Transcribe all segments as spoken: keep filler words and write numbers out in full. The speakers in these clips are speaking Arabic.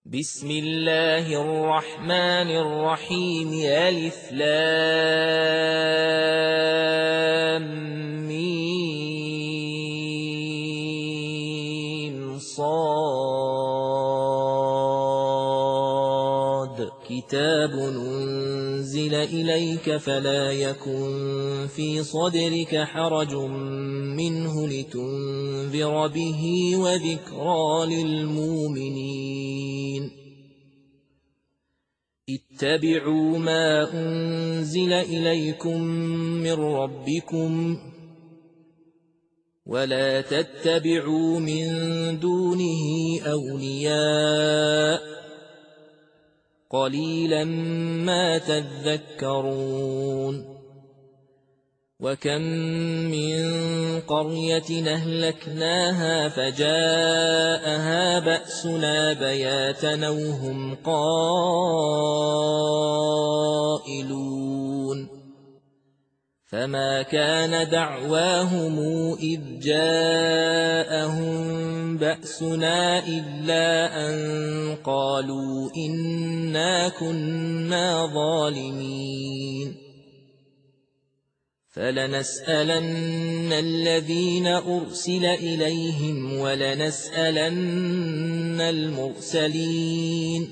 بسم الله الرحمن الرحيم ألف لام ميم صاد كتاب أنزل إليك فلا يكن في صدرك حرج منه لتنذر به وذكرى للمؤمنين اتبعوا ما أنزل إليكم من ربكم ولا تتبعوا من دونه أولياء قليلا ما تذكرون وكم من قرية أهلكناها فجاءها بأسنا بياتا أو هم قائلون فما كان دعواهم إذ جاءهم بأسنا إلا أن قالوا إنا كنا ظالمين فلنسألن الذين أرسل إليهم ولنسألن المرسلين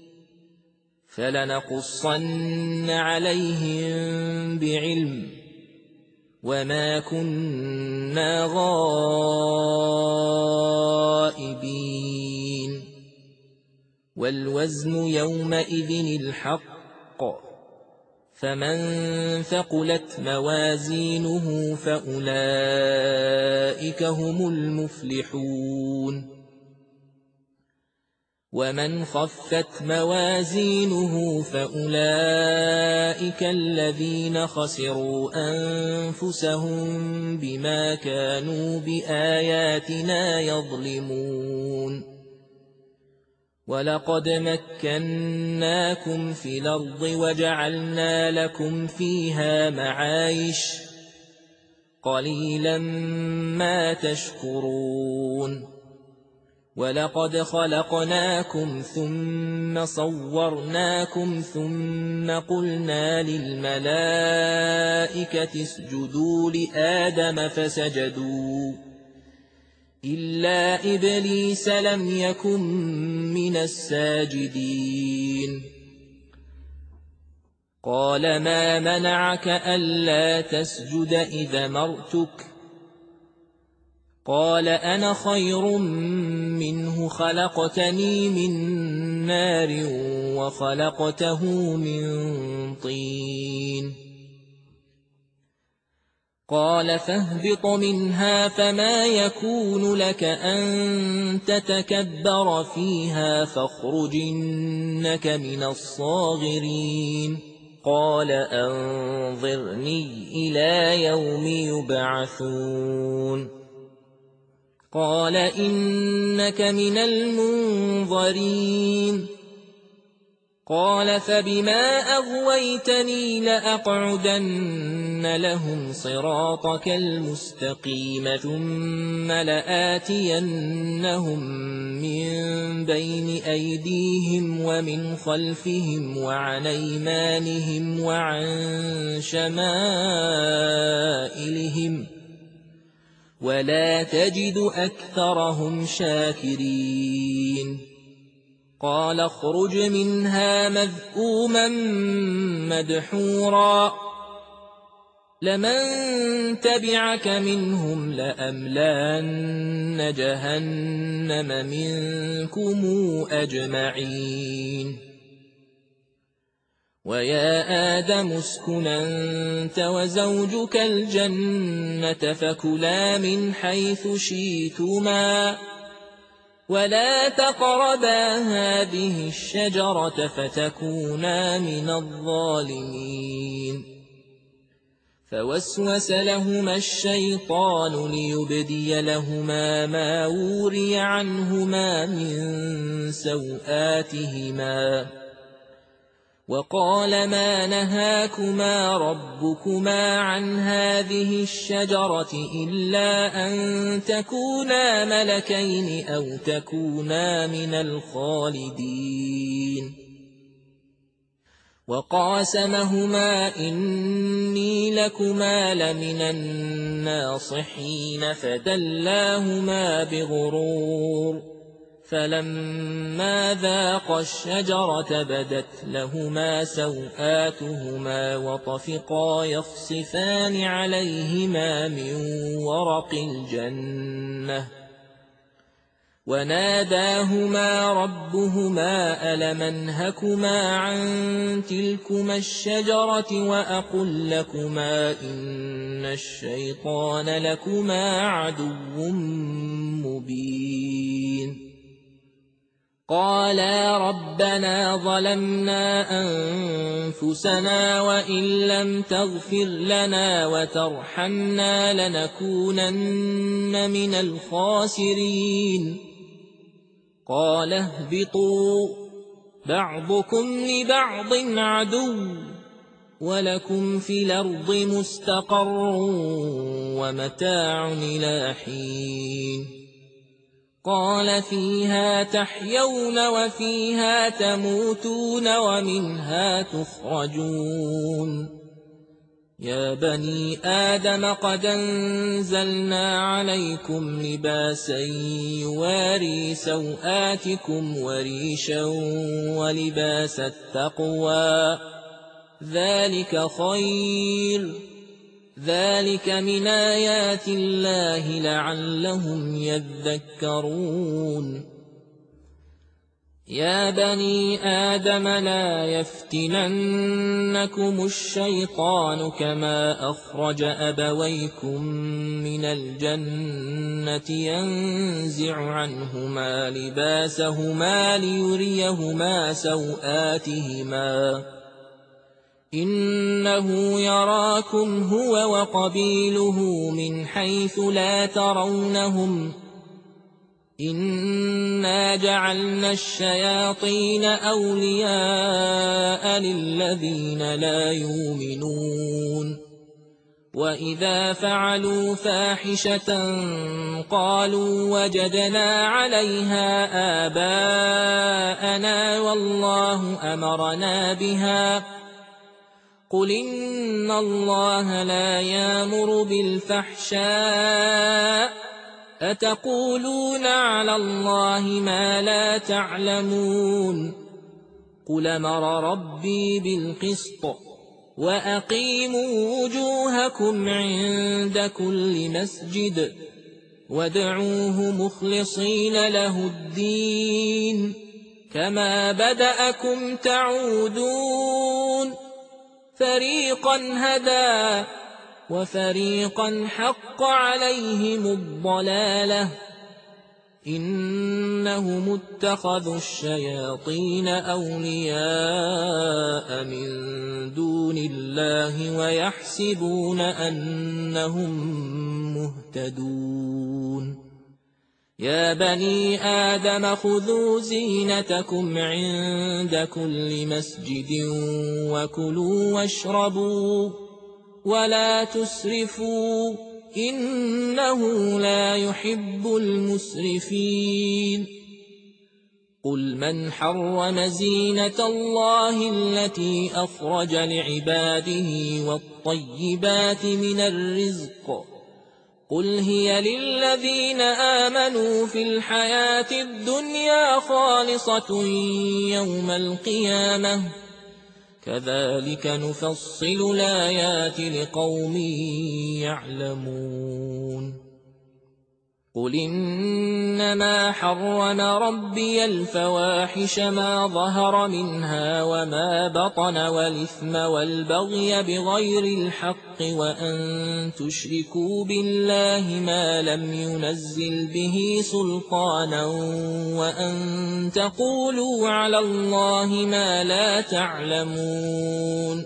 فلنقصن عليهم بعلم وما كنا غائبين والوزن يومئذ الحق فمن ثقلت موازينه فأولئك هم المفلحون ومن خفت موازينه فأولئك الذين خسروا أنفسهم بما كانوا بآياتنا يظلمون ولقد مكناكم في الأرض وجعلنا لكم فيها معايش قليلا ما تشكرون ولقد خلقناكم ثم صورناكم ثم قلنا للملائكة اسجدوا لآدم فسجدوا إلا إبليس لم يكن من الساجدين قال ما منعك ألا تسجد إذا مرتك قال أنا خير منه خلقتني من نار وخلقته من طين قال فاهبط منها فما يكون لك أن تتكبر فيها فاخرج إنك من الصاغرين قال أنظرني إلى يوم يبعثون قال إنك من المنظرين قال فبما أغويتني لأقعدن لهم صراطك المستقيم ثم لآتينهم من بين أيديهم ومن خلفهم وعن أيمانهم وعن شمائلهم ولا تجد أكثرهم شاكرين قال اخرج منها مذءوما مدحورا لمن تبعك منهم لأملأن جهنم منكم أجمعين ويا آدم اسكن أنت وزوجك الجنة فكلا من حيث شئتما ولا تقربا هذه الشجرة فتكونا من الظالمين فوسوس لهما الشيطان ليبدي لهما ما وري عنهما من سوآتهما وقال ما نهاكما ربكما عن هذه الشجرة إلا أن تكونا ملكين أو تكونا من الخالدين وقاسمهما إني لكما لمن الناصحين فدلاهما بغرور فلما ذاقا الشجرة بدت لهما سوآتهما وطفقا يخصفان عليهما من ورق الجنة وناداهما ربهما ألم أنهكما عن تلكما الشجرة وأقل لكما إن الشيطان لكما عدو مبين قالا ربنا ظلمنا أنفسنا وإن لم تغفر لنا وترحمنا لنكونن من الخاسرين قال اهبطوا بعضكم لبعض عدو ولكم في الأرض مستقر ومتاع إلى حين قال فيها تحيون وفيها تموتون ومنها تخرجون يا بني آدم قد أنزلنا عليكم لباسا يواري سوآتكم وريشا ولباس التقوى ذلك خير ذلك من آيات الله لعلهم يذكرون يا بني آدم لا يفتننكم الشيطان كما أخرج أبويكم من الجنة ينزع عنهما لباسهما ليريهما سوآتهما إنه يراكم هو وقبيله من حيث لا ترونهم إنا جعلنا الشياطين أولياء للذين لا يؤمنون وإذا فعلوا فاحشة قالوا وجدنا عليها آباءنا والله أمرنا بها قل إن الله لا يأمر بالفحشاء أتقولون على الله ما لا تعلمون قل أمر ربي بالقسط وأقيموا وجوهكم عند كل مسجد وادعوه مخلصين له الدين كما بدأكم تعودون فريقا هدى وفريقا حق عليهم الضلالة إنهم اتخذوا الشياطين أولياء من دون الله ويحسبون أنهم مهتدون يا بني آدم خذوا زينتكم عند كل مسجد وكلوا واشربوا ولا تسرفوا إنه لا يحب المسرفين قل من حرم زينة الله التي أخرج لعباده والطيبات من الرزق قل هي للذين آمنوا في الحياة الدنيا خالصة يوم القيامة كذلك نفصل الآيات لقوم يعلمون قل إنما حرم ربي الفواحش ما ظهر منها وما بطن والإثم والبغي بغير الحق وأن تشركوا بالله ما لم ينزل به سلطانا وأن تقولوا على الله ما لا تعلمون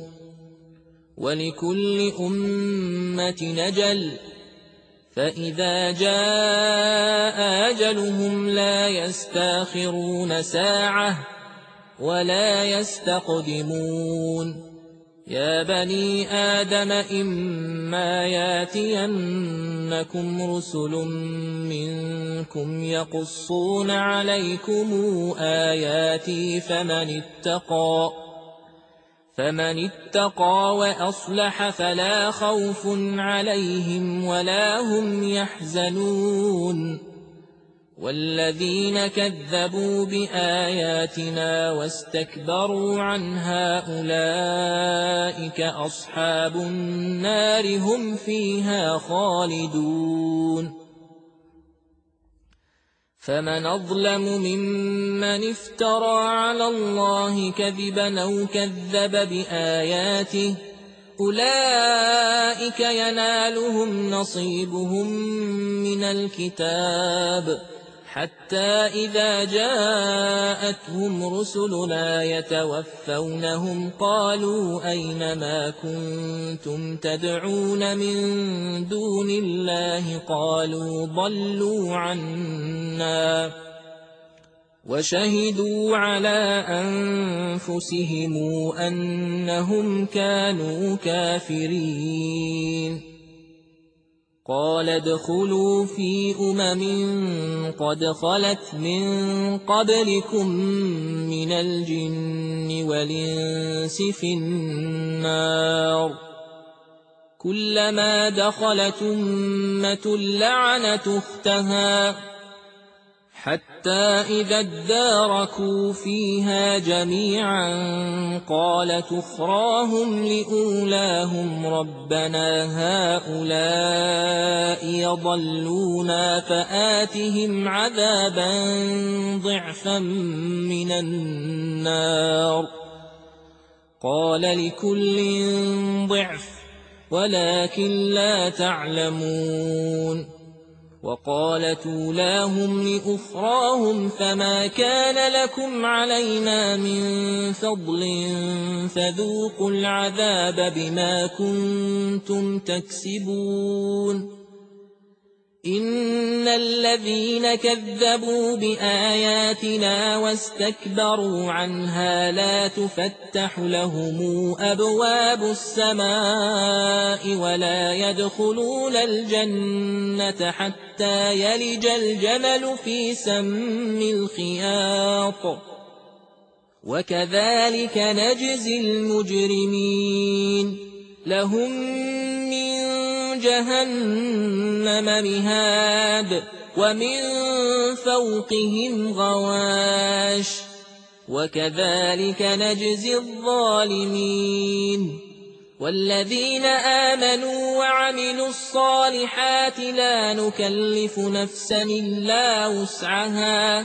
ولكل أمة أجل فإذا جاء أجلهم لا يستاخرون ساعة ولا يستقدمون يا بني آدم إما ياتينكم رسل منكم يقصون عليكم آياتي فمن اتقى فمن اتقى وأصلح فلا خوف عليهم ولا هم يحزنون والذين كذبوا بآياتنا واستكبروا عنها أولئك أصحاب النار هم فيها خالدون فمن أظلم ممن افترى على الله كذبا أو كذب بآياته أولئك ينالهم نصيبهم من الكتاب حتى إذا جاءتهم رسلنا يتوفونهم قالوا أين ما كنتم تدعون من دون الله قالوا ضلوا عنا وشهدوا على أنفسهم أنهم كانوا كافرين قال ادخلوا في أمم قد خلت من قبلكم من الجن والإنس في النار كلما دخلت أمة لعنت أختها حتى إذا اداركوا فيها جميعا قالت أخراهم لأولاهم ربنا هؤلاء يضلونا فآتهم عذابا ضعفا من النار قال لكل ضعف ولكن لا تعلمون وقالت أولاهم لأخراهم فما كان لكم علينا من فضل فذوقوا العذاب بما كنتم تكسبون إن الذين كذبوا بآياتنا واستكبروا عنها لا تفتح لهم أبواب السماء ولا يدخلون الجنة حتى يلج الجمل في سم الخياط وكذلك نجزي المجرمين لهم من جهنم مهاد ومن فوقهم غواش وكذلك نجزي الظالمين والذين آمنوا وعملوا الصالحات لا نكلف نفسا إلا وسعها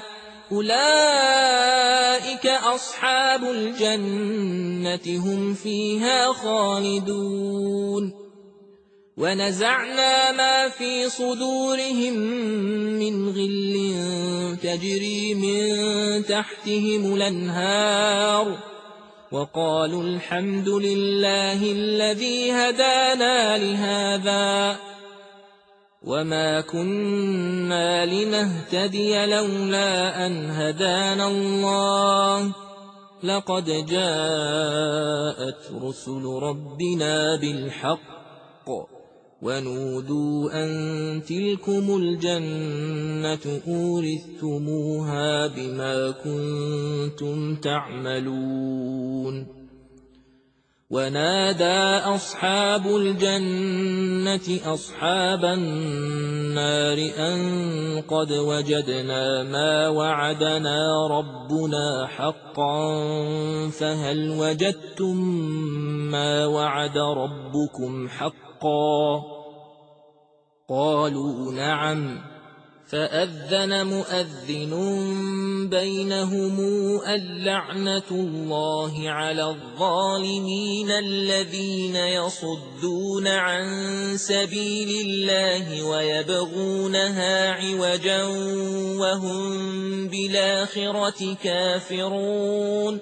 أولئك أصحاب الجنة هم فيها خالدون ونزعنا ما في صدورهم من غل تجري من تحتهم الأنهار وقالوا الحمد لله الذي هدانا لهذا وما كنا لنهتدي لولا أن هدانا الله لقد جاءت رسل ربنا بالحق ونودوا أن تلكم الجنة أورثتموها بما كنتم تعملون ونادى أصحاب الجنة أصحاب النار أن قد وجدنا ما وعدنا ربنا حقا فهل وجدتم ما وعد ربكم حقا قالوا نعم فأذن مؤذن بينهم اللعنة الله على الظالمين الذين يصدون عن سبيل الله ويبغونها عوجا وهم بالآخرة كافرون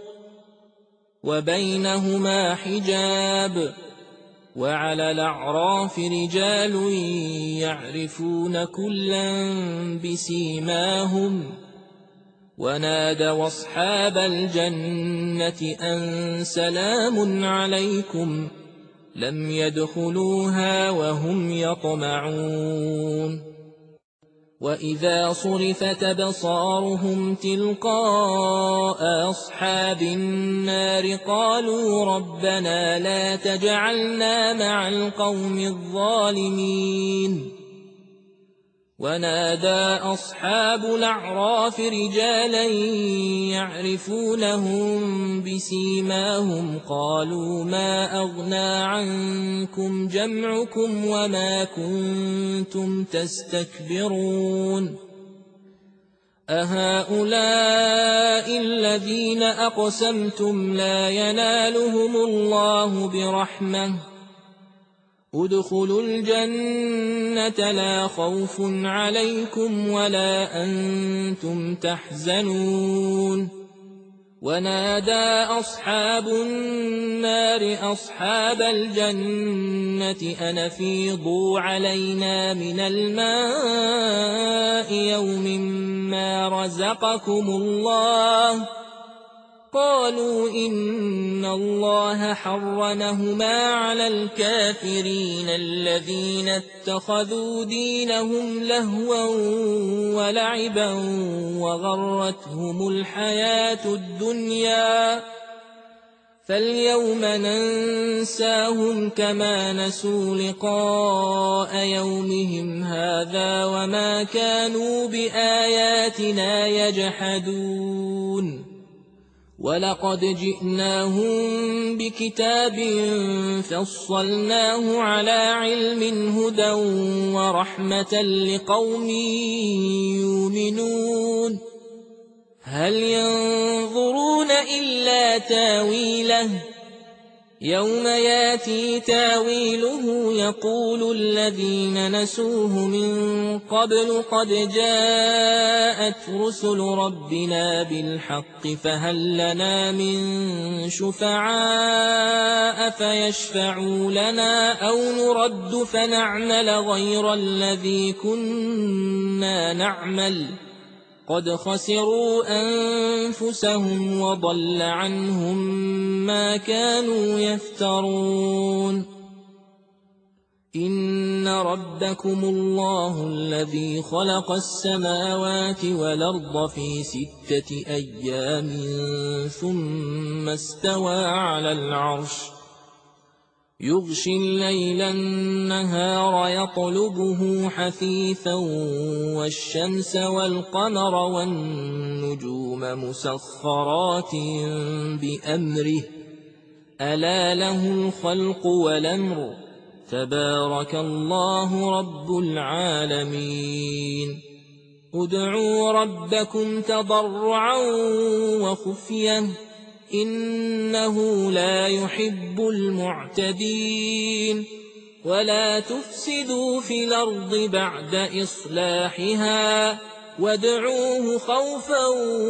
وبينهما حجاب وعلى الأعراف رجال يعرفون كلا بسيماهم ونادوا أصحاب الجنة أن سلام عليكم لم يدخلوها وهم يطمعون وإذا صرفت أبصارهم تلقاء أصحاب النار قالوا ربنا لا تجعلنا مع القوم الظالمين ونادى أصحاب الأعراف رجالا يعرفونهم بسيماهم قالوا ما أغنى عنكم جمعكم وما كنتم تستكبرون أهؤلاء الذين أقسمتم لا ينالهم الله برحمة ادخلوا الجنة لا خوف عليكم ولا أنتم تحزنون ونادى أصحاب النار أصحاب الجنة أن أفيضوا علينا من الماء يوم ما رزقكم الله قالوا إن الله حرمهما على الكافرين الذين اتخذوا دينهم لهوا ولعبا وغرتهم الحياة الدنيا فاليوم ننساهم كما نسوا لقاء يومهم هذا وما كانوا بآياتنا يجحدون ولقد جئناهم بكتاب فصلناه على علم هدى ورحمة لقوم يؤمنون هل ينظرون إلا تاويله يوم ياتي تاويله يقول الذين نسوه من قبل قد جاءت رسل ربنا بالحق فهل لنا من شفعاء فيشفعوا لنا أو نرد فنعمل غير الذي كنا نعمل قد خسروا أنفسهم وضل عنهم ما كانوا يفترون إن ربكم الله الذي خلق السماوات والأرض في ستة أيام ثم استوى على العرش يغشي الليل النهار يطلبه حثيثا والشمس والقمر والنجوم مسخرات بأمره ألا له الخلق والأمر تبارك الله رب العالمين ادعوا ربكم تضرعا وخفية إنه لا يحب المعتدين ولا تفسدوا في الأرض بعد إصلاحها وادعوه خوفا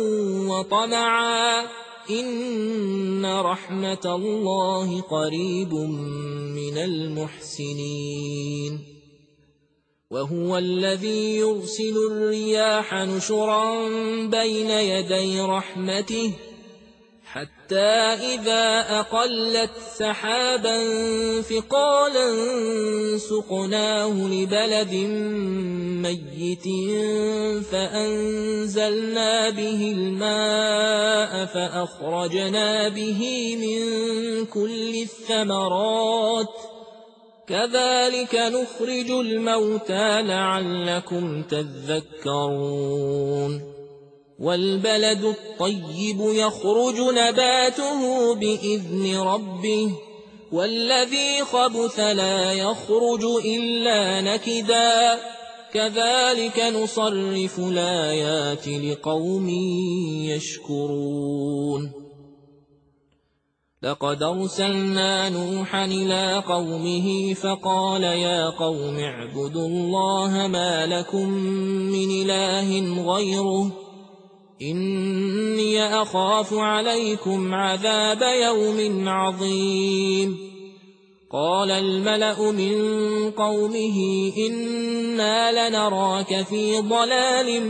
وطمعا إن رحمة الله قريب من المحسنين وهو الذي يرسل الرياح نشرا بين يدي رحمته حتى إذا أقلت سحابا ثقالا سقناه لبلد ميت فأنزلنا به الماء فأخرجنا به من كل الثمرات كذلك نخرج الموتى لعلكم تذكرون والبلد الطيب يخرج نباته بإذن ربه والذي خبث لا يخرج إلا نكدا كذلك نصرف الآيات لقوم يشكرون لقد أرسلنا نوحا إلى قومه فقال يا قوم اعبدوا الله ما لكم من إله غيره إني أخاف عليكم عذاب يوم عظيم قال الملأ من قومه إنا لنراك في ضلال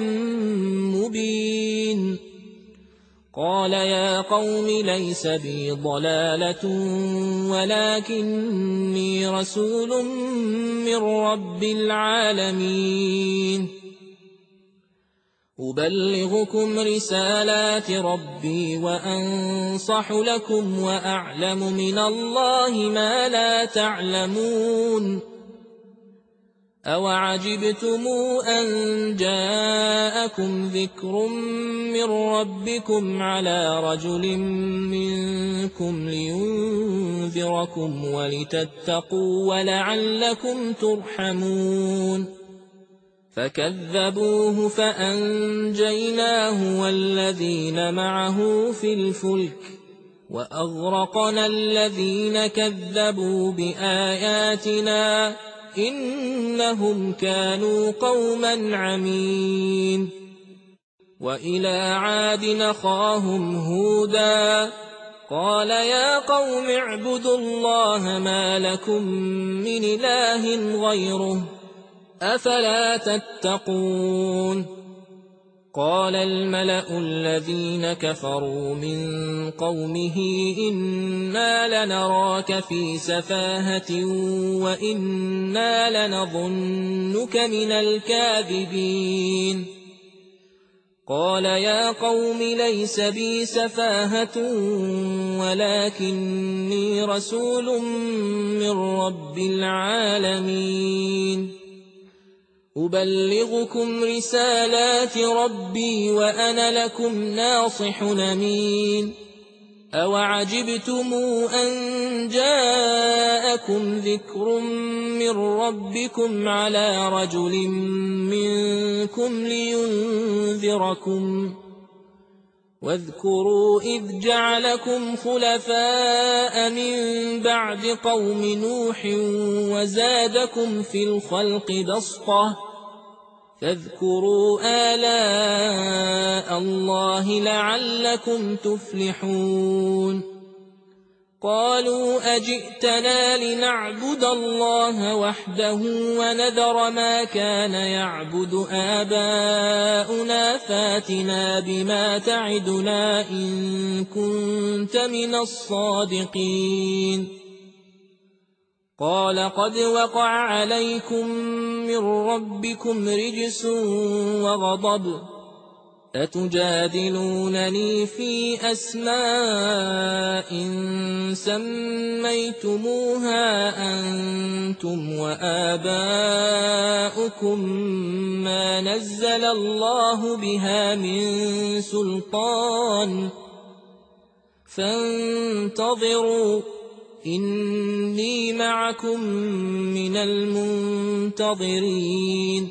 مبين قال يا قوم ليس بي ضلالة ولكني رسول من رب العالمين أبلغكم رسالات ربي وأنصح لكم وأعلم من الله ما لا تعلمون أوعجبتم أن جاءكم ذكر من ربكم على رجل منكم لينذركم ولتتقوا ولعلكم ترحمون فكذبوه فأنجيناه والذين معه في الفلك وأغرقنا الذين كذبوا بآياتنا إنهم كانوا قوما عمين وإلى عاد أخاهم هودا قال يا قوم اعبدوا الله ما لكم من إله غيره أفلا تتقون قال الملأ الذين كفروا من قومه إنا لنراك في سفاهة وإنا لنظنك من الكاذبين قال يا قوم ليس بي سفاهة ولكني رسول من رب العالمين أبلغكم رسالات ربي وأنا لكم ناصح أمين أوعجبتم أن جاءكم ذكر من ربكم على رجل منكم لينذركم واذكروا إذ جعلكم خلفاء من بعد قوم نوح وزادكم في الخلق بسطة فاذكروا آلاء الله لعلكم تفلحون قالوا أجئتنا لنعبد الله وحده ونذر ما كان يعبد آباؤنا فاتنا بما تعدنا إن كنت من الصادقين قال قد وقع عليكم من ربكم رجس وغضب أتجادلونني في أسماء سميتموها أنتم وآباؤكم ما نزل الله بها من سلطان فانتظروا إني معكم من المنتظرين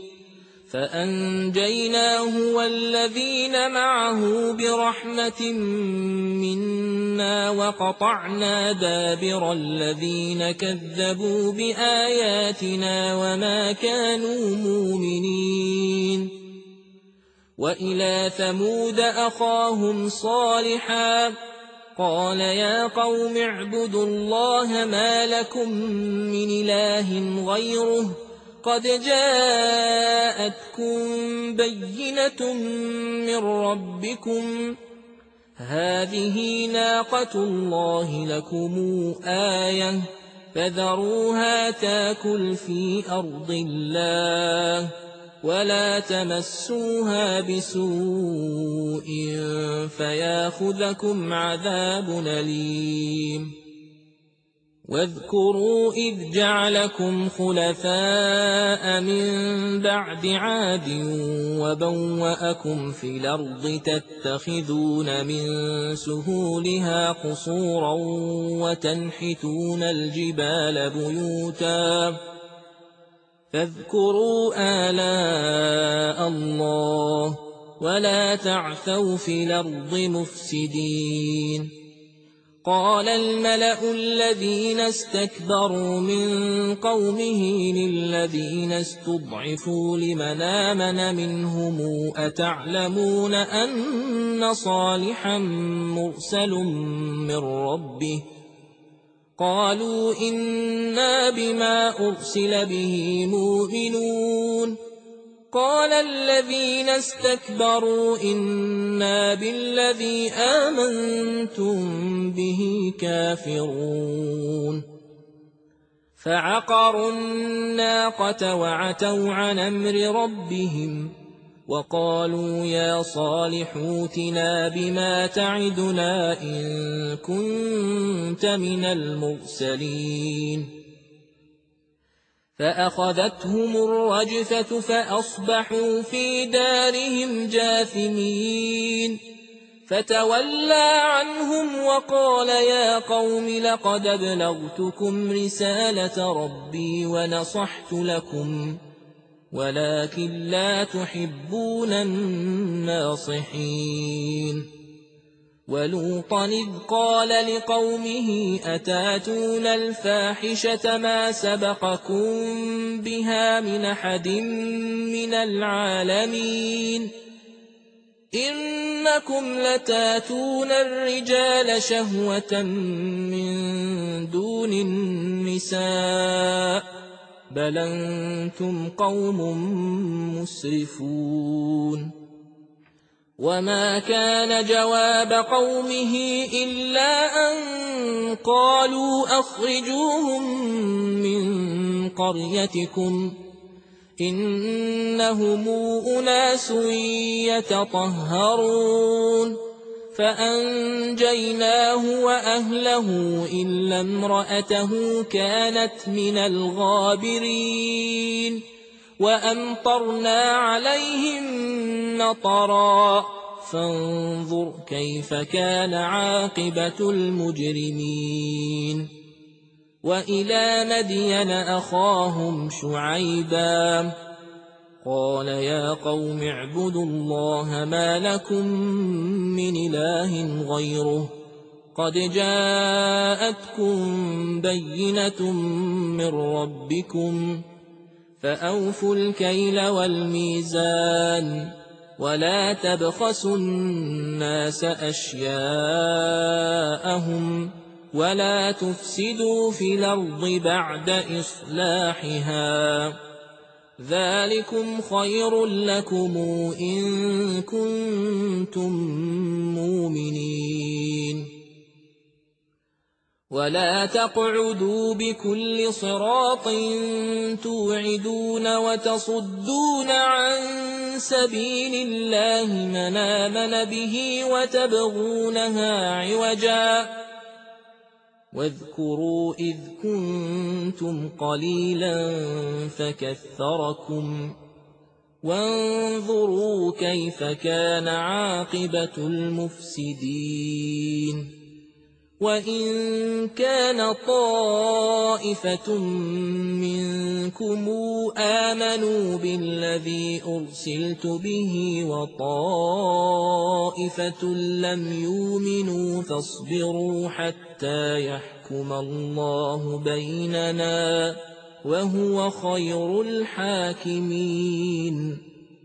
فأنجيناه والذين معه برحمة منا وقطعنا دابر الذين كذبوا بآياتنا وما كانوا مؤمنين وإلى ثمود أخاهم صالحا قال يا قوم اعبدوا الله ما لكم من إله غيره قد جاءتكم بينة من ربكم هذه ناقة الله لكم آية فذروها تاكل في أرض الله ولا تمسوها بسوء فياخذكم عذاب أليم واذكروا إذ جعلكم خلفاء من بعد عاد وبوأكم في الأرض تتخذون من سهولها قصورا وتنحتون الجبال بيوتا فاذكروا آلاء الله ولا تعثوا في الأرض مفسدين قال الملأ الذين استكبروا من قومه للذين استضعفوا لمن آمن منهم أتعلمون أن صالحا مرسل من ربه قالوا إنا بما أرسل به مؤمنون قال الذين استكبروا إنا بالذي آمنتم به كافرون فعقروا الناقة وعتوا عن أمر ربهم وقالوا يا صالح ائتنا بما تعدنا إن كنت من المرسلين فأخذتهم الرجفة فأصبحوا في دارهم جاثمين فتولى عنهم وقال يا قوم لقد أبلغتكم رسالة ربي ونصحت لكم ولكن لا تحبون الناصحين ولوطا إذ قال لقومه أتاتون الفاحشة ما سبقكم بها من أحد من العالمين إنكم لتاتون الرجال شهوة من دون النساء بل أنتم قوم مسرفون وما كان جواب قومه إلا أن قالوا أخرجوهم من قريتكم إنهم أناس يتطهرون فأنجيناه وأهله إلا امرأته كانت من الغابرين وأمطرنا عليهم مطرا فانظر كيف كان عاقبة المجرمين وإلى مدين أخاهم شعيبا قال يا قوم اعبدوا الله ما لكم من إله غيره قد جاءتكم بينة من ربكم فأوفوا الكيل والميزان ولا تبخسوا الناس أشياءهم ولا تفسدوا في الأرض بعد إصلاحها ذلكم خير لكم إن كنتم مؤمنين ولا تقعدوا بكل صراط توعدون وتصدون عن سبيل الله من آمن به وتبغونها عوجا واذكروا إذ كنتم قليلا فكثركم وانظروا كيف كان عاقبة المفسدين وإن كان طائفة منكم آمنوا بالذي أرسلت به وطائفة لم يؤمنوا فاصبروا حتى يحكم الله بيننا وهو خير الحاكمين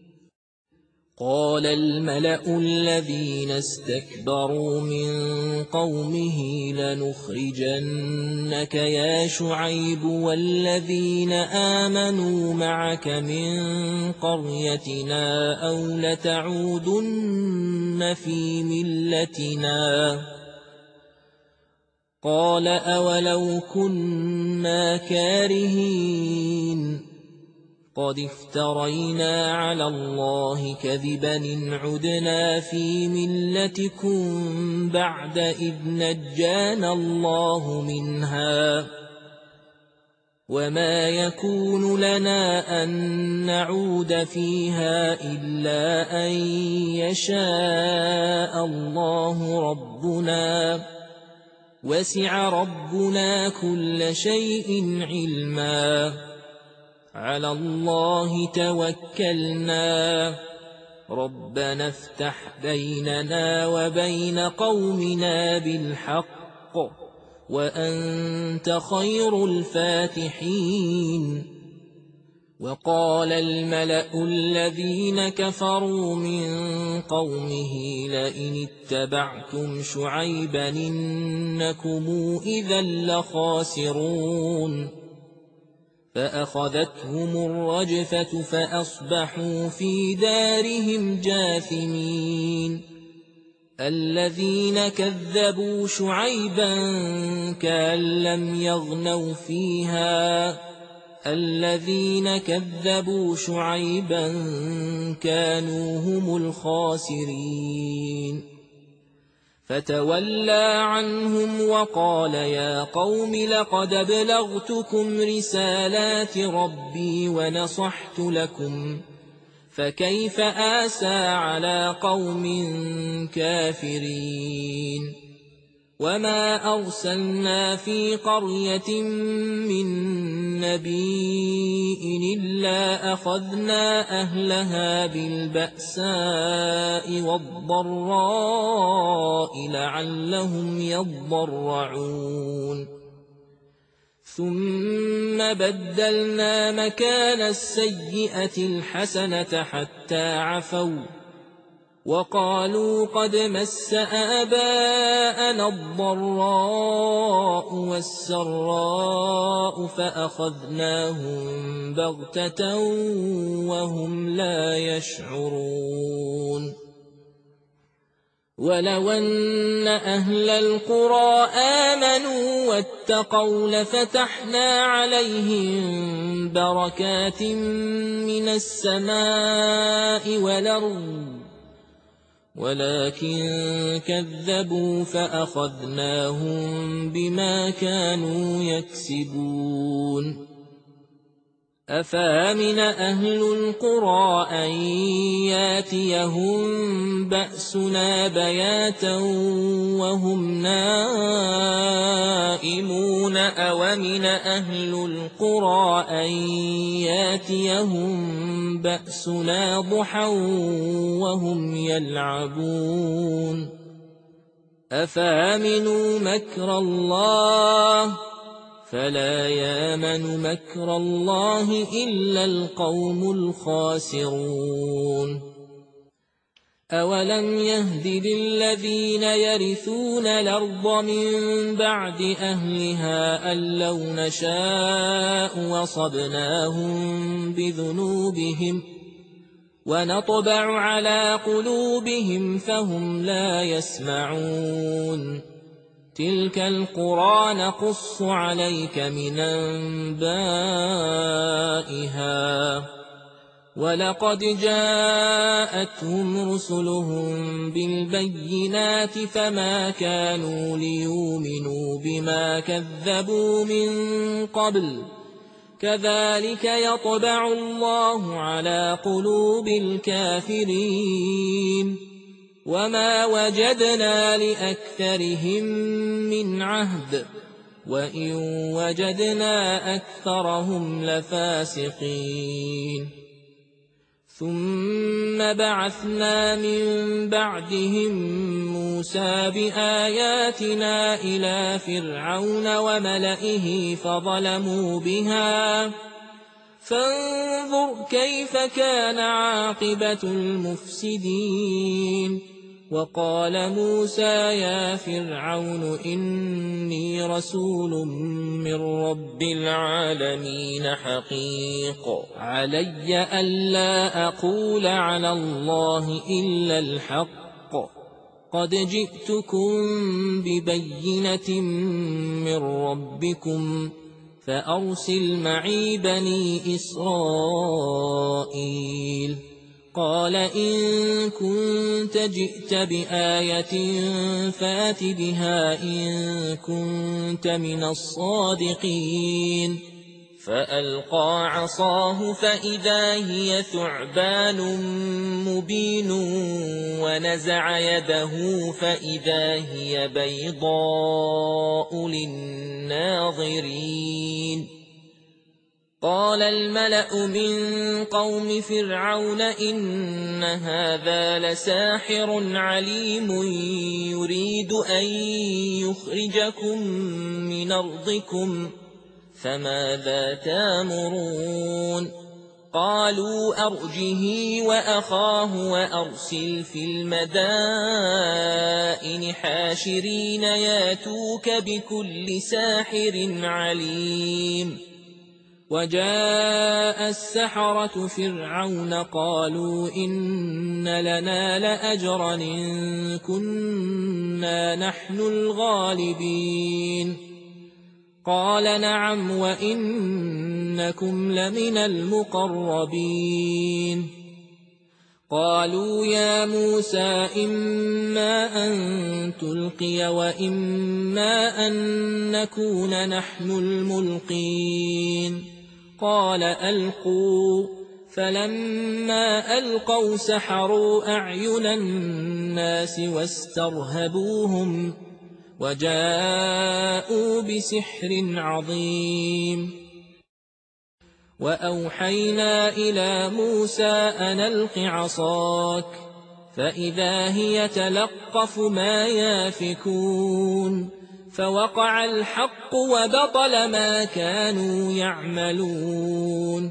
قال الملأ الذين استكبروا من قومه لنخرجنك يا شعيب والذين آمنوا معك من قريتنا أو لتعودن في ملتنا قال أولو كنا كارهين قد افترينا على الله كذبا إن عدنا في ملتكم بعد إذ نجانا الله منها وما يكون لنا أن نعود فيها إلا أن يشاء الله ربنا وسع ربنا كل شيء علما على الله توكلنا ربنا افتح بيننا وبين قومنا بالحق وأنت خير الفاتحين وقال الملأ الذين كفروا من قومه لئن اتبعتم شعيبا إنكم إذا لخاسرون فأخذتهم الرجفة فأصبحوا في دارهم جاثمين الذين كذبوا شعيبا كأن لم يغنوا فيها الذين كذبوا شعيبا كانوا هم الخاسرين فتولى عنهم وقال يا قوم لقد أبلغتكم رسالات ربي ونصحت لكم فكيف آسى على قوم كافرين وما أرسلنا في قرية من نبي إلا أخذنا أهلها بالبأساء والضراء لعلهم يضرعون ثم بدلنا مكان السيئة الحسنة حتى عفوا وقالوا قد مس آباءنا الضراء والسراء فأخذناهم بغتة وهم لا يشعرون ولو أن أهل القرى آمنوا واتقوا لفتحنا عليهم بركات من السماء والأرض ولكن كذبوا فأخذناهم بما كانوا يكسبون أفامن أهل القرى أن ياتيهم بأسنا بياتا وهم نائمون أومن أهل القرى أن ياتيهم بأسنا ضحى وهم يلعبون أفامنوا مكر الله فلا يامن مكر الله إلا القوم الخاسرون أولم يهد للذين يرثون الأرض من بعد أهلها أن لو نشاء وصبناهم بذنوبهم ونطبع على قلوبهم فهم لا يسمعون تلك القرى نقص عليك من أنبائها ولقد جاءتهم رسلهم بالبينات فما كانوا ليؤمنوا بما كذبوا من قبل كذلك يطبع الله على قلوب الكافرين وما وجدنا لأكثرهم من عهد وإن وجدنا أكثرهم لفاسقين ثم بعثنا من بعدهم موسى بآياتنا إلى فرعون وملئه فظلموا بها فانظر كيف كان عاقبة المفسدين وقال موسى يا فرعون إني رسول من رب العالمين حقيق علي ألا أقول على الله إلا الحق قد جئتكم ببينة من ربكم فأرسل معي بني إسرائيل قال إن كنت جئت بآية فات بها إن كنت من الصادقين فألقى عصاه فإذا هي ثعبان مبين ونزع يده فإذا هي بيضاء للناظرين قال الملأ من قوم فرعون إن هذا لساحر عليم يريد أن يخرجكم من أرضكم فماذا تامرون قالوا أرجه وأخاه وأرسل في المدائن حاشرين ياتوك بكل ساحر عليم وجاء السحرة فرعون قالوا إن لنا لأجرا إن كنا نحن الغالبين قال نعم وإنكم لمن المقربين قالوا يا موسى إما أن تلقي وإما أن نكون نحن الملقين قال ألقوا فلما ألقوا سحروا أعين الناس واسترهبوهم وجاءوا بسحر عظيم وأوحينا إلى موسى أن ألق عصاك فإذا هي تلقف ما يافكون فوقع الحق وبطل ما كانوا يعملون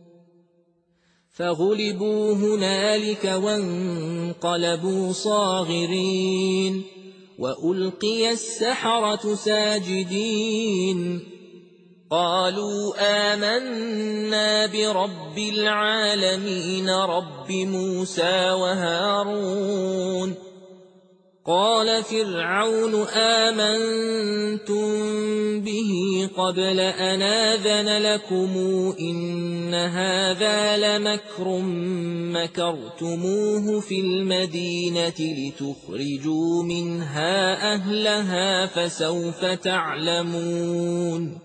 فغلبوا هنالك وانقلبوا صاغرين وألقي السحرة ساجدين قالوا آمنا برب العالمين رب موسى وهارون قال فرعون آمنتم به قبل أن آذن لكم إن هذا لمكر مكرتموه في المدينة لتخرجوا منها أهلها فسوف تعلمون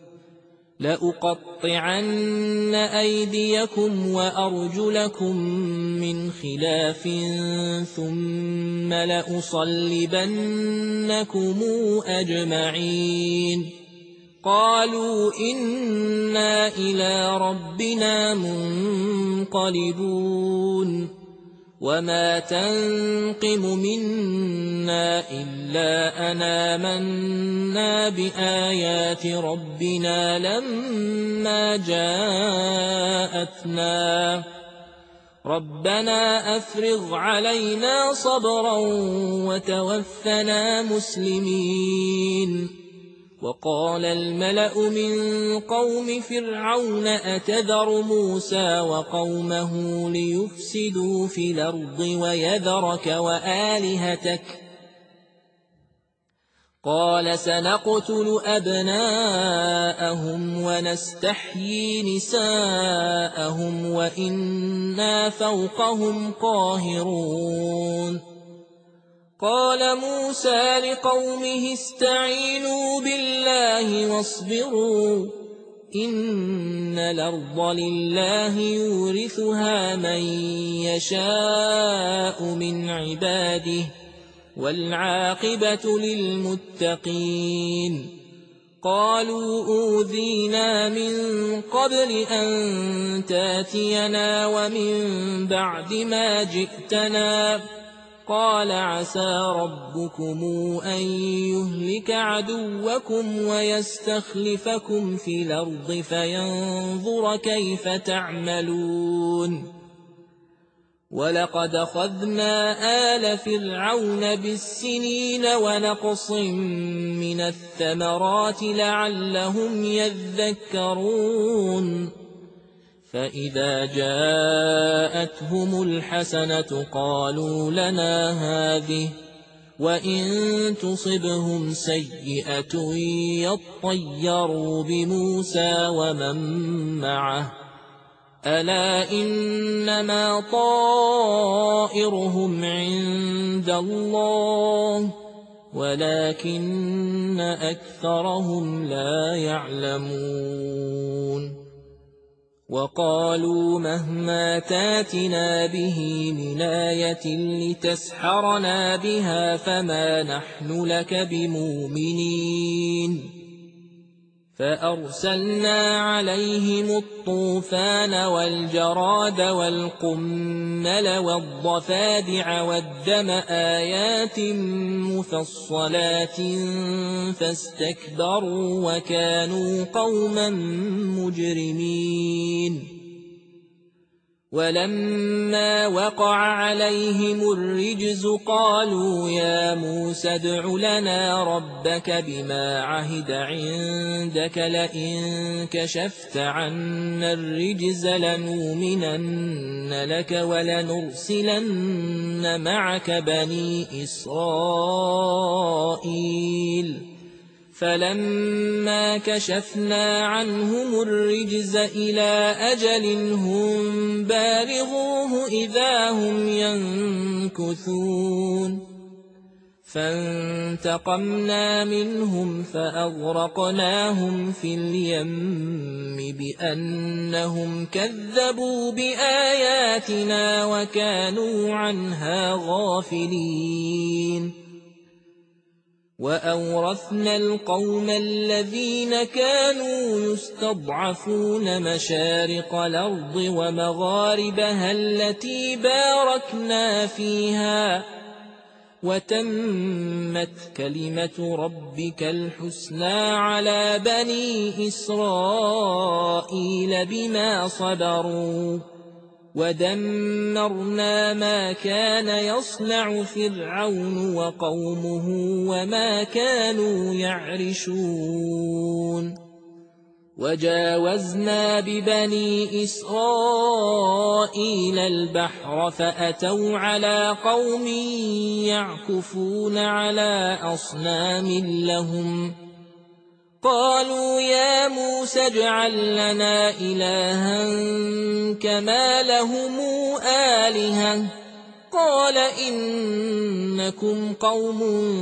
لأقطعن أيديكم وأرجلكم من خلاف ثم لأصلبنكم أجمعين قالوا إنا إلى ربنا منقلبون وما تنقم منا إلا أن آمنا بآيات ربنا لما جاءتنا ربنا أفرغ علينا صبرا وتوفنا مسلمين وقال الملأ من قوم فرعون أتذر موسى وقومه ليفسدوا في الأرض ويذرك وآلهتك قال سنقتل أبناءهم ونستحيي نساءهم وإنا فوقهم قاهرون قال موسى لقومه استعينوا بالله واصبروا إن الأرض لله يورثها من يشاء من عباده والعاقبة للمتقين قالوا أوذينا من قبل أن تاتينا ومن بعد ما جئتنا قال عسى ربكم أن يهلك عدوكم ويستخلفكم في الأرض فينظر كيف تعملون ولقد أخذنا آل فرعون بالسنين ونقص من الثمرات لعلهم يذكرون فإذا جاءتهم الحسنة قالوا لنا هذه وإن تصبهم سيئة يطيروا بموسى ومن معه ألا إنما طائرهم عند الله ولكن أكثرهم لا يعلمون وقالوا مهما تاتنا به من آية لتسحرنا بها فما نحن لك بمؤمنين فأرسلنا عليهم الطوفان والجراد والقمل والضفادع والدم آيات مفصلات فاستكبروا وكانوا قوما مجرمين ولما وقع عليهم الرجز قالوا يا موسى ادع لنا ربك بما عهد عندك لئن كشفت عنا الرجز لنؤمنن لك ولنرسلن معك بني إسرائيل فلما كشفنا عنهم الرجز إلى أجل هم بالغوه إذا هم ينكثون فانتقمنا منهم فأغرقناهم في اليم بأنهم كذبوا بآياتنا وكانوا عنها غافلين وأورثنا القوم الذين كانوا يستضعفون مشارق الأرض ومغاربها التي باركنا فيها وتمت كلمة ربك الحسنى على بني إسرائيل بما صبروا ودمرنا ما كان يصنع فرعون وقومه وما كانوا يعرشون وجاوزنا ببني إسرائيل البحر فأتوا على قوم يعكفون على أصنام لهم قالوا يا موسى اجعل لنا إلها كما لهم آلهة قال إنكم قوم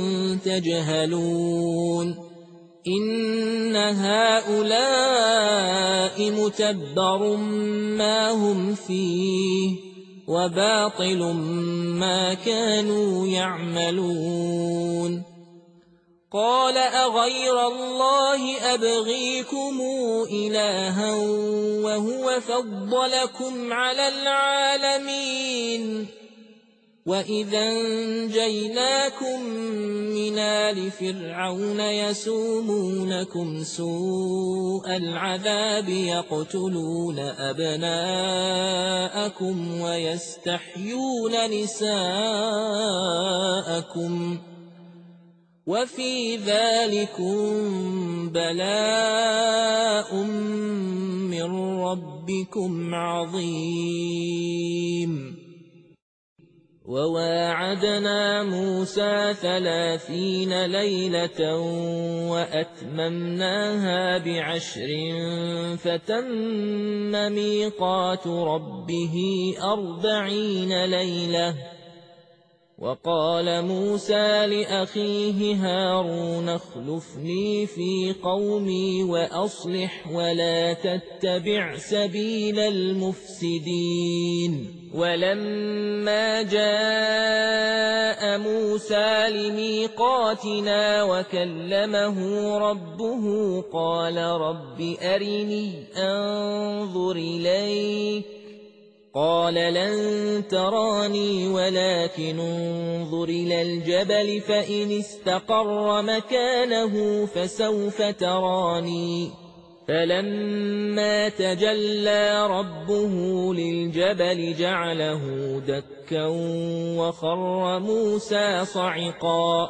تجهلون إن هؤلاء متبر ما هم فيه وباطل ما كانوا يعملون قال أغير الله أبغيكم إلها وهو فضلكم على العالمين وإذا انجيناكم من آل فرعون يسومونكم سوء العذاب يقتلون أبناءكم ويستحيون نساءكم وفي ذلكم بلاء من ربكم عظيم وواعدنا موسى ثلاثين ليلة وأتممناها بعشر فتم ميقات ربه أربعين ليلة وقال موسى لأخيه هارون اخلفني في قومي وأصلح ولا تتبع سبيل المفسدين ولما جاء موسى لميقاتنا وكلمه ربه قال رب أرني أنظر إليك قال لن تراني ولكن انظر إلى الجبل فإن استقر مكانه فسوف تراني فلما تجلى ربه للجبل جعله دكا وخر موسى صعقا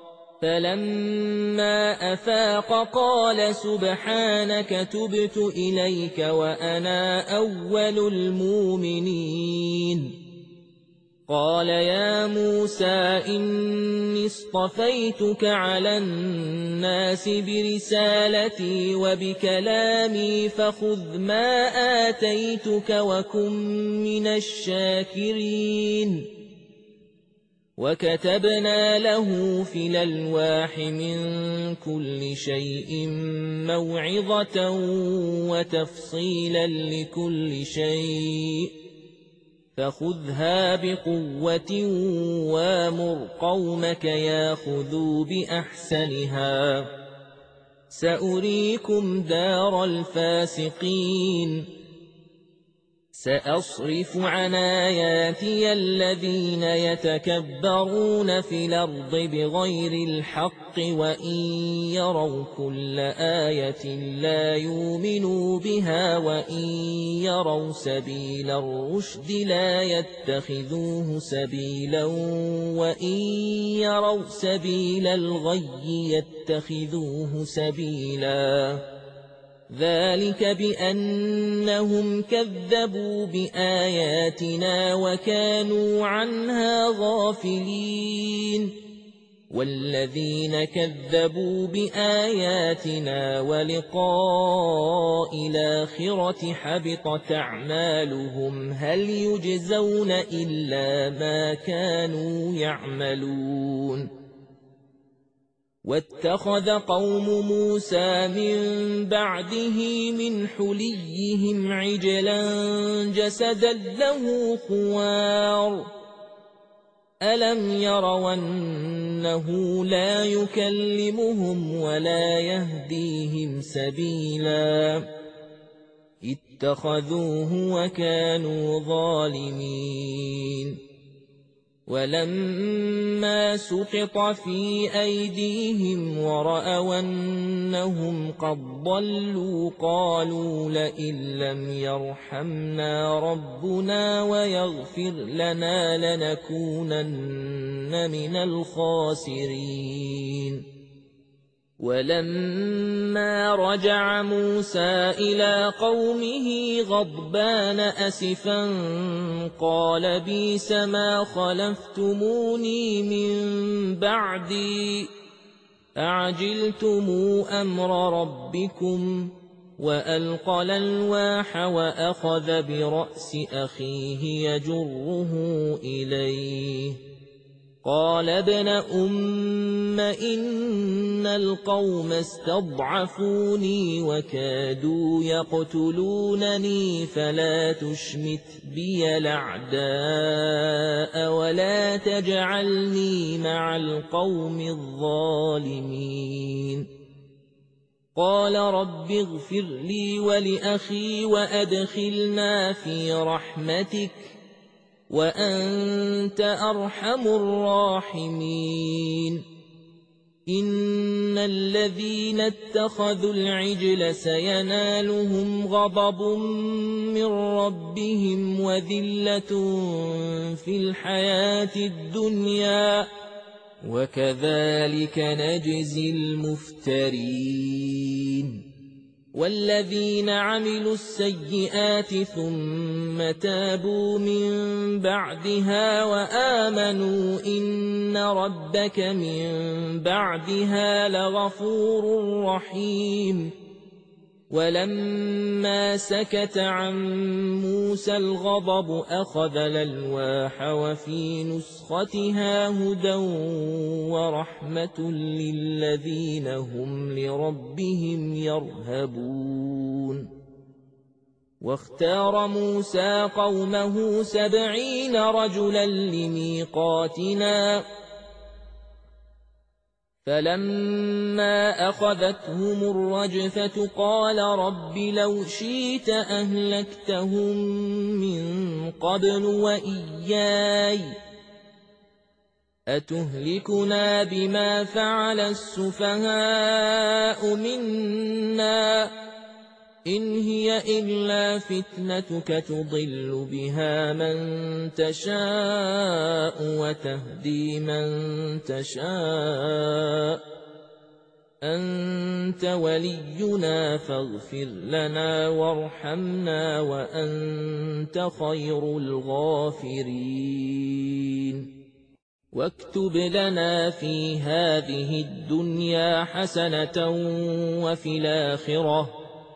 فلما أفاق قال سبحانك تبت إليك وأنا أول المؤمنين قال يا موسى إني اصطفيتك على الناس برسالتي وبكلامي فخذ ما آتيتك وكن من الشاكرين وكتبنا له في الألواح من كل شيء موعظة وتفصيلا لكل شيء فخذها بقوة وامر قومك ياخذوا بأحسنها سأريكم دار الفاسقين سأصرف عن آياتي الذين يتكبرون في الأرض بغير الحق بالحق وإن يروا كل آية لا يؤمنوا بها وإن يروا سبيل الرشد لا يتخذوه سبيلا وإن يروا سبيل الغي يتخذوه سبيلا ذلك بأنهم كذبوا بآياتنا وكانوا عنها غافلين والذين كذبوا بآياتنا ولقاء الآخرة حبطت أعمالهم هل يجزون إلا ما كانوا يعملون واتخذ قوم موسى من بعده من حليهم عجلا جسدا له خوار ألم يروا أنه لا يكلمهم ولا يهديهم سبيلا اتخذوه وكانوا ظالمين ولما سقط في أيديهم ورأوا أنهم قد ضلوا قالوا لئن لم يرحمنا ربنا ويغفر لنا لنكونن من الخاسرين ولما رجع موسى إلى قومه غضبان أسفا قال بئس ما خلفتموني من بعدي أعجلتم أمر ربكم وألقى الألواح وأخذ برأس أخيه يجره إليه قال ابن أم إن القوم استضعفوني وكادوا يقتلونني فلا تشمت بي الأعداء ولا تجعلني مع القوم الظالمين قال رب اغفر لي ولأخي وأدخلنا في رحمتك وأنت أرحم الراحمين إن الذين اتخذوا العجل سينالهم غضب من ربهم وذلة في الحياة الدنيا وكذلك نجزي المفترين والذين عملوا السيئات ثم تابوا من بعدها وآمنوا إن ربك من بعدها لغفور رحيم ولما سكت عن موسى الغضب أخذ الألواح وفي نسختها هدى ورحمة للذين هم لربهم يرهبون واختار موسى قومه سبعين رجلا لميقاتنا فلما أخذتهم الرجفة قال رب لو شئت أهلكتهم من قبل وإياي أتهلكنا بما فعل السفهاء منا إن هي إلا فتنتك تضل بها من تشاء وتهدي من تشاء أنت ولينا فاغفر لنا وارحمنا وأنت خير الغافرين واكتب لنا في هذه الدنيا حسنة وفي الآخرة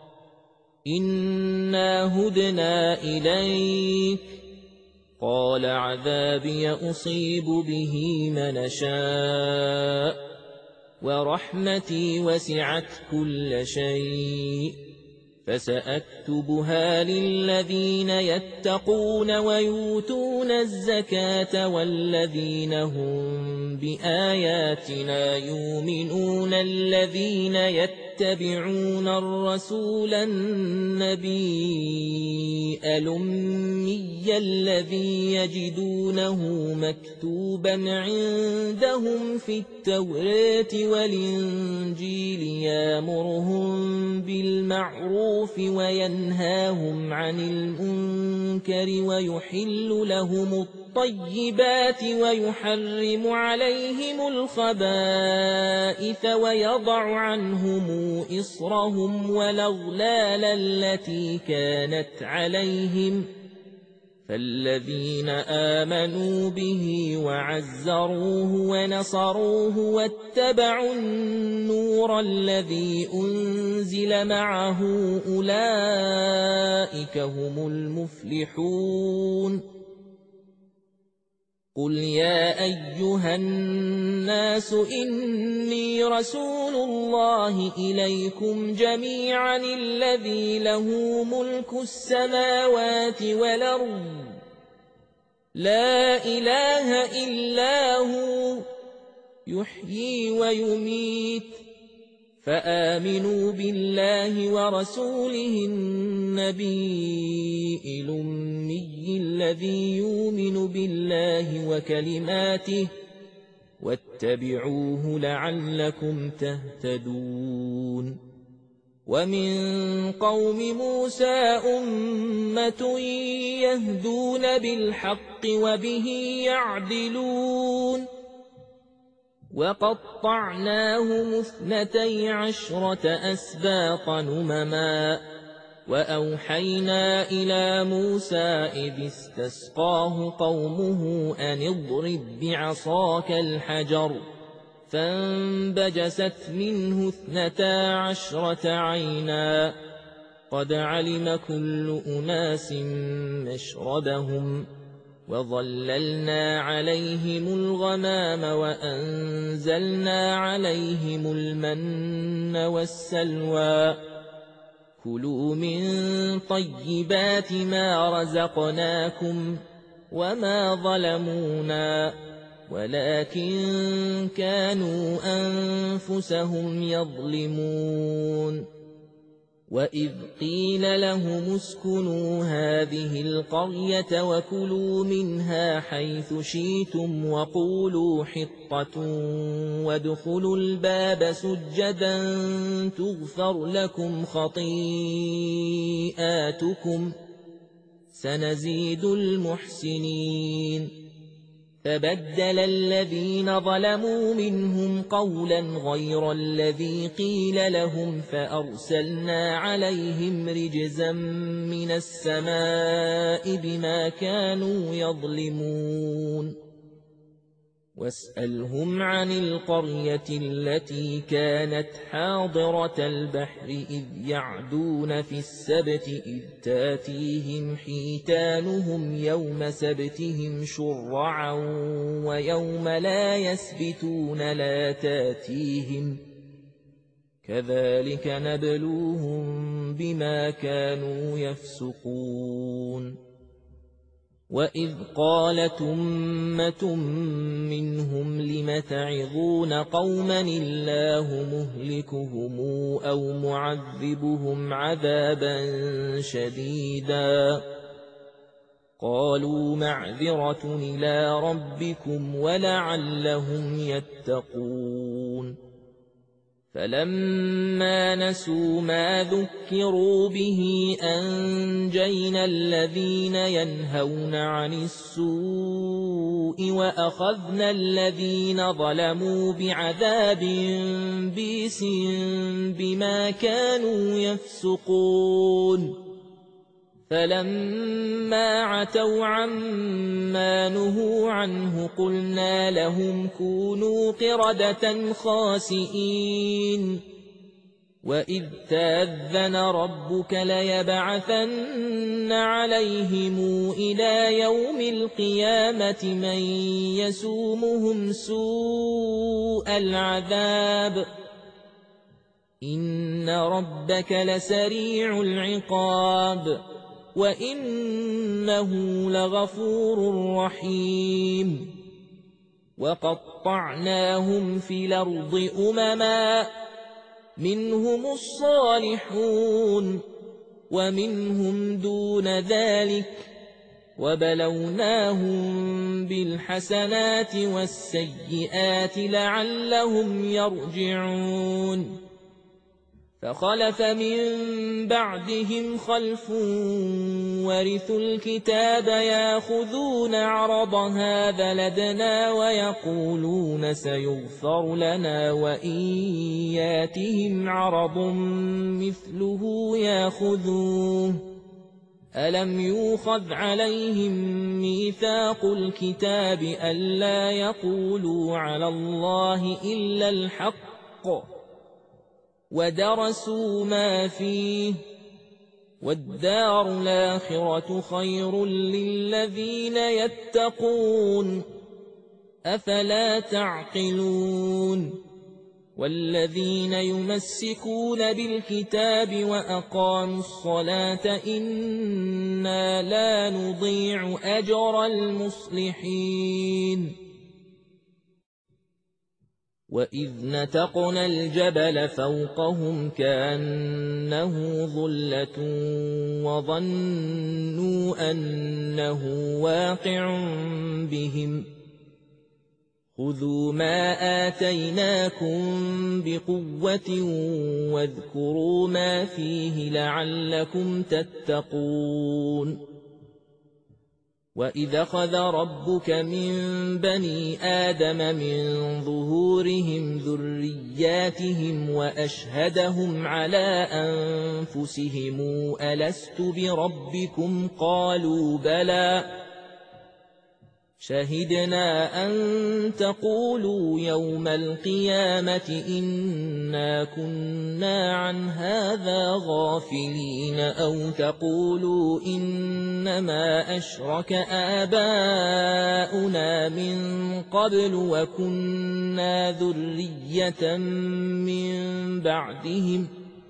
إنا هدنا إليك قال عذابي أصيب به من شاء ورحمتي وسعت كل شيء فسأكتبها للذين يتقون ويؤتون الزكاة والذين هم بآياتنا يؤمنون الذين يتبعون الرسول النبي الأمي الذي يجدونه مكتوبا عندهم في التوراة والإنجيل يأمرهم بالمعروف وينهاهم عن المنكر ويحل لهم الطيبات ويحرم عليهم الخبائث ويضع عنهم إصرهم والأغلال التي كانت عليهم فالذين آمنوا به وعزروه ونصروه واتبعوا النور الذي أنزل معه أولئك هم المفلحون قل يا أيها الناس إني رسول الله إليكم جميعا الذي له ملك السماوات والأرض لا إله إلا هو يحيي ويميت فآمنوا بالله ورسوله النبي الأمي الذي يؤمن بالله وكلماته واتبعوه لعلكم تهتدون ومن قوم موسى أمة يهدون بالحق وبه يعدلون وقطعناهم اثنتي عشرة أسباط نمما وأوحينا إلى موسى إذ استسقاه قومه أن اضرب بعصاك الحجر فانبجست منه اثنتا عشرة عينا قد علم كل أناس مشربهم وظللنا عليهم الغمام وأنزلنا عليهم المن والسلوى كلوا من طيبات ما رزقناكم وما ظلمونا ولكن كانوا أنفسهم يظلمون وإذ قيل لهم اسكنوا هذه القرية وكلوا منها حيث شئتم وقولوا حطة وادخلوا الباب سجدا تغفر لكم خطيئاتكم سنزيد المحسنين فبدل الذين ظلموا منهم قولا غير الذي قيل لهم فأرسلنا عليهم رجزا من السماء بما كانوا يظلمون واسألهم عن القرية التي كانت حاضرة البحر إذ يعدون في السبت إذ تاتيهم حيتانهم يوم سبتهم شرعا ويوم لا يسبتون لا تاتيهم كذلك نبلوهم بما كانوا يفسقون وإذ قالت أمة منهم لم تعظون قوما الله مهلكهم أو معذبهم عذابا شديدا قالوا معذرة إلى ربكم ولعلهم يتقون فلما نسوا ما ذكروا به أنجينا الذين ينهون عن السوء وأخذنا الذين ظلموا بعذاب بئس بما كانوا يفسقون فلما عتوا عما نهوا عنه قلنا لهم كونوا قردة خاسئين وإذ تأذن ربك ليبعثن عليهم إلى يوم القيامة من يسومهم سوء العذاب إن ربك لسريع العقاب وإنه لغفور رحيم وقطعناهم في الأرض أمما منهم الصالحون ومنهم دون ذلك وبلوناهم بالحسنات والسيئات لعلهم يرجعون فخلف من بعدهم خلف ورثوا الكتاب ياخذون عرض هذا لدنا ويقولون سيغفر لنا وإن ياتهم عرض مثله ياخذوه ألم يوخذ عليهم ميثاق الكتاب ألا يقولوا على الله إلا الحق ودرسوا ما فيه والدار الآخرة خير للذين يتقون أفلا تعقلون والذين يمسكون بالكتاب وأقاموا الصلاة إنا لا نضيع أجر المصلحين وإذ نتقنا الجبل فوقهم كأنه ظلة وظنوا أنه واقع بهم خذوا ما آتيناكم بقوة واذكروا ما فيه لعلكم تتقون وإذ أخذ ربك من بني آدم من ظهورهم ذرياتهم وأشهدهم على أنفسهم ألست بربكم قالوا بلى شهدنا أن تقولوا يوم القيامة إنا كنا عن هذا غافلين أو تقولوا إنما أشرك آباؤنا من قبل وكنا ذرية من بعدهم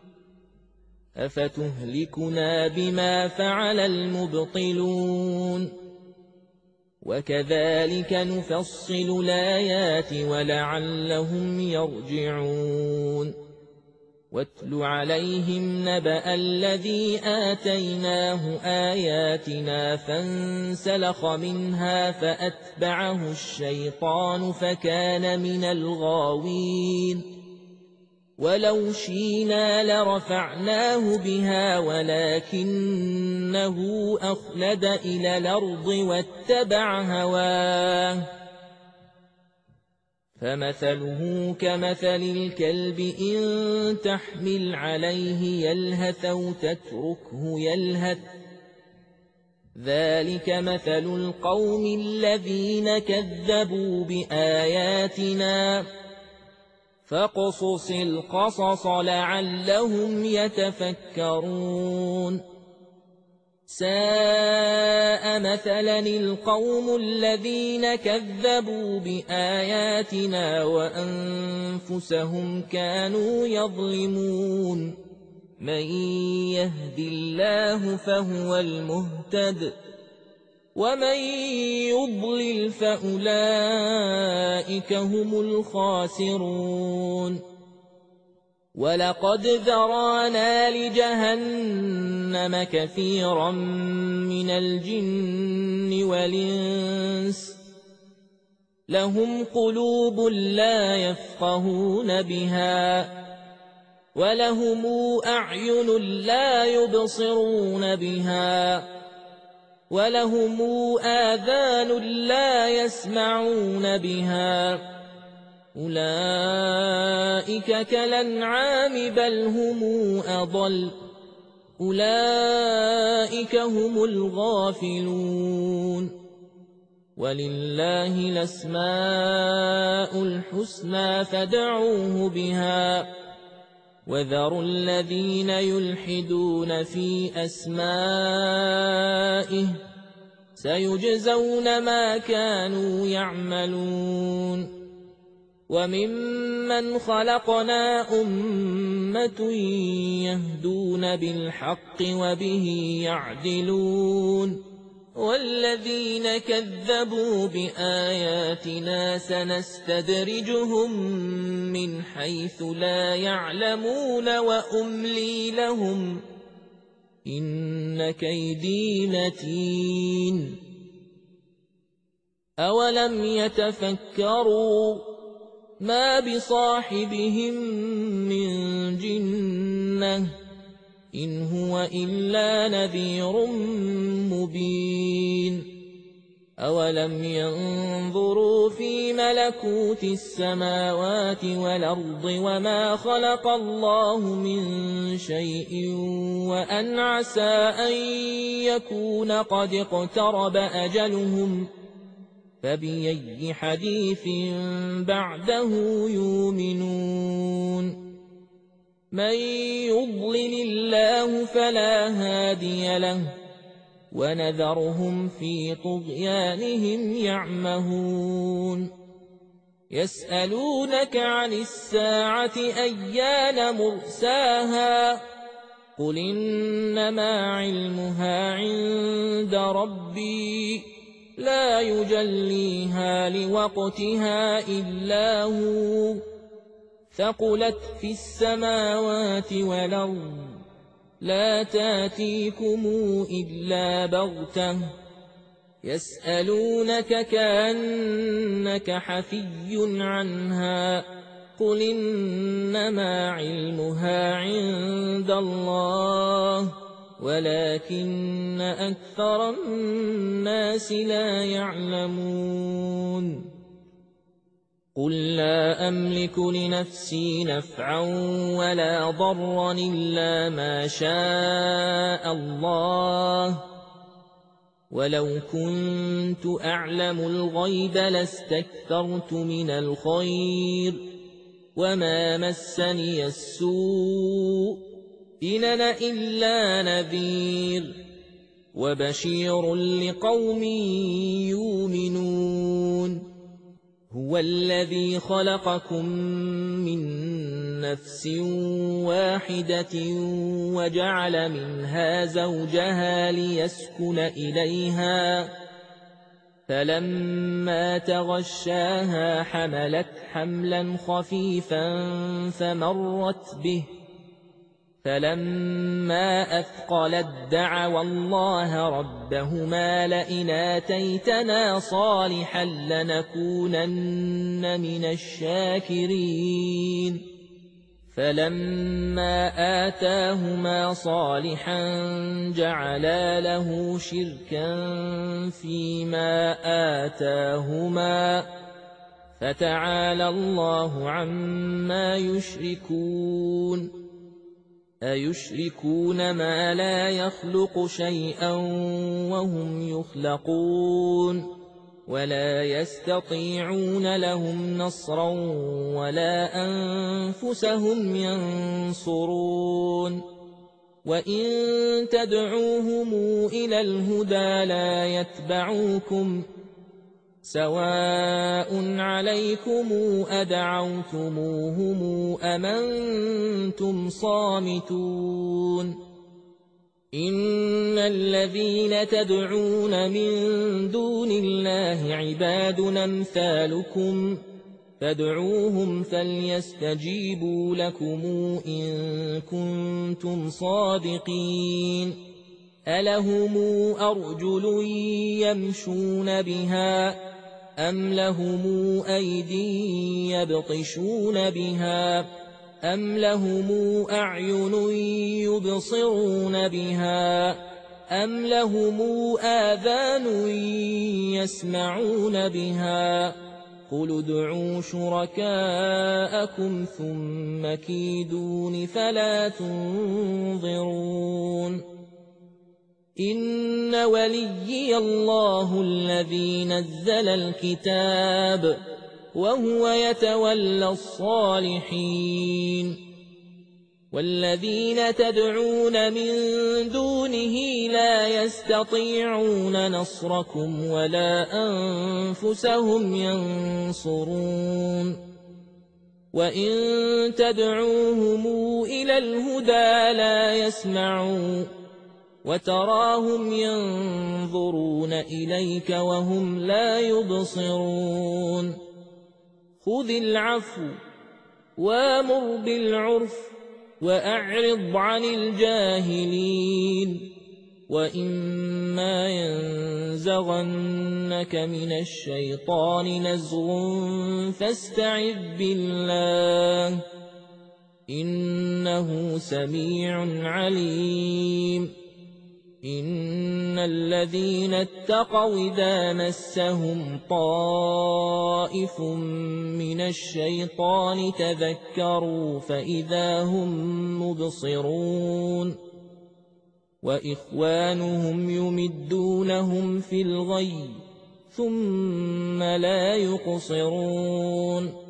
أفتهلكنا بما فعل المبطلون وكذلك نفصل الآيات ولعلهم يرجعون واتل عليهم نبأ الذي آتيناه آياتنا فانسلخ منها فأتبعه الشيطان فكان من الغاوين ولو شينا لرفعناه بها ولكنه أخلد إلى الأرض واتبع هواه فمثله كمثل الكلب إن تحمل عليه يلهث أو تتركه يلهث ذلك مثل القوم الذين كذبوا بآياتنا فاقصص القصص لعلهم يتفكرون ساء مثلا القوم الذين كذبوا بآياتنا وأنفسهم كانوا يظلمون من يهد الله فهو المهتد ومن يضلل فأولئك هم الخاسرون ولقد ذرانا لجهنم كثيرا من الجن والإنس لهم قلوب لا يفقهون بها ولهم أعين لا يبصرون بها ولهم آذان لا يسمعون بها أولئك كالأنعام بل هم أضل أولئك هم الغافلون ولله الأسماء الحسنى فادعوه بها وذروا الذين يلحدون في أسمائه سيجزون ما كانوا يعملون وممن خلقنا أمة يهدون بالحق وبه يعدلون والذين كذبوا بآياتنا سنستدرجهم من حيث لا يعلمون وأملي لهم إن كيدي متين أولم يتفكروا ما بصاحبهم من جنة إن هو إلا نذير مبين أولم ينظروا في ملكوت السماوات والأرض وما خلق الله من شيء وأن عسى أن يكون قد اقترب أجلهم فبأي حديث بعده يؤمنون من يضلل الله فلا هادي له ونذرهم في طغيانهم يعمهون يسألونك عن الساعة أيان مرساها قل إنما علمها عند ربي لا يجليها لوقتها إلا هو ثقلت في السماوات والأرض لا تاتيكم إلا بغتة يسألونك كأنك حفي عنها قل إنما علمها عند الله ولكن أكثر الناس لا يعلمون قل لا أملك لنفسي نفعا ولا ضرا إلا ما شاء الله ولو كنت أعلم الغيب لاستكثرت من الخير وما مسني السوء إن أنا إلا نذير وبشير لقوم يؤمنون هو الذي خلقكم من نفس واحدة وجعل منها زوجها ليسكن إليها فلما تغشاها حملت حملا خفيفا فمرت به فلما أثقلت دعوا الله ربهما لئن آتيتنا صالحا لنكونن من الشاكرين فلما آتاهما صالحا جعلا له شركا فيما آتاهما فتعالى الله عما يشركون أيشركون ما لا يخلق شيئا وهم يخلقون ولا يستطيعون لهم نصرا ولا أنفسهم ينصرون وإن تدعوهم إلى الهدى لا يتبعوكم سواء عليكم أدعوتموهم أم أنتم صامتون إن الذين تدعون من دون الله عباد أمثالكم فادعوهم فليستجيبوا لكم إن كنتم صادقين ألهم أرجل يمشون بها أم لهم أيدي يبطشون بها أم لهم أعين يبصرون بها أم لهم آذان يسمعون بها قل ادعوا شركاءكم ثم كيدون فلا تنظرون إن وليي الله الذي نزل الكتاب وهو يتولى الصالحين والذين تدعون من دونه لا يستطيعون نصركم ولا أنفسهم ينصرون وإن تدعوهم إلى الهدى لا يسمعون وتراهم ينظرون إليك وهم لا يبصرون خذ العفو وامر بالعرف وأعرض عن الجاهلين وإما ينزغنك من الشيطان نزغ فاستعذ بالله إنه سميع عليم إن الذين اتقوا إذا مسهم طائف من الشيطان تذكروا فإذا هم مبصرون وإخوانهم يمدونهم في الغي ثم لا يقصرون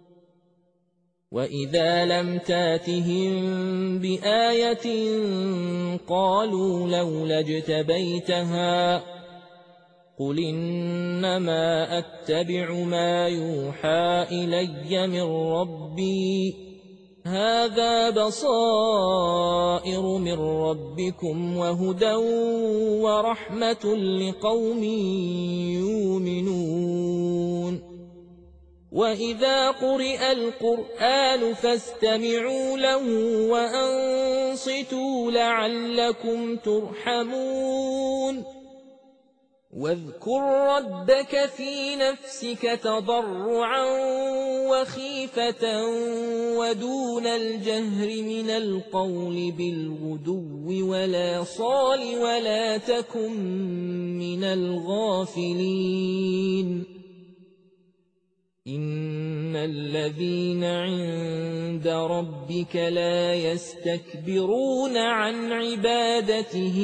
وإذا لم تاتهم بآية قالوا لولا اجتبيتها قل إنما أتبع ما يوحى إلي من ربي هذا بصائر من ربكم وهدى ورحمة لقوم يؤمنون وإذا قرئ القرآن فاستمعوا له وأنصتوا لعلكم ترحمون واذكر ربك في نفسك تضرعا وخيفة ودون الجهر من القول بالغدو ولا صال ولا تكن من الغافلين إن الذين عند ربك لا يستكبرون عن عبادته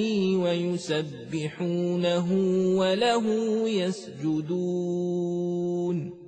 ويسبحونه وله يسجدون